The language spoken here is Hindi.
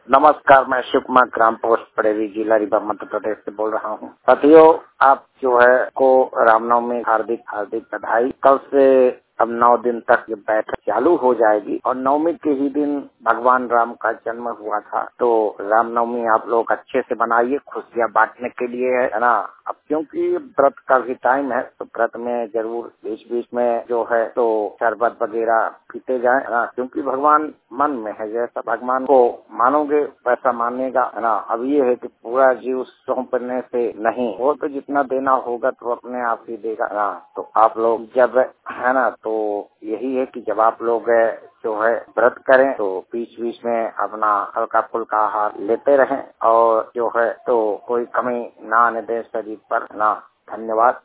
नमस्कार, मैं शिव कुमार ग्राम पोस्ट पड़ेरी जिला रीवा मध्य प्रदेश से बोल रहा हूँ। साथियों, आप जो है को रामनवमी हार्दिक हार्दिक बधाई। कल से अब 9 दिन तक ये बैठक चालू हो जाएगी और नवमी के ही दिन भगवान राम का जन्म हुआ था। तो रामनवमी आप लोग अच्छे से बनाइए, खुशियाँ बांटने के लिए है ना। अब क्योंकि व्रत का भी टाइम है तो व्रत में जरूर बीच बीच में जो है तो शरबत वगैरह पीते जाए ना, क्योंकि भगवान मन में है। जैसा भगवान को मानोगे वैसा मानेगा, है ना। अब ये है कि पूरा जीव सौंपने से नहीं, वो तो जितना देना होगा तो अपने आप ही देगा ना। तो आप लोग जब है ना, तो यही है कि जब आप लोग जो है व्रत करें तो बीच बीच में अपना हल्का फुल्का आहार लेते रहें और जो है तो कोई कमी ना आने दें शरीर पर ना। धन्यवाद।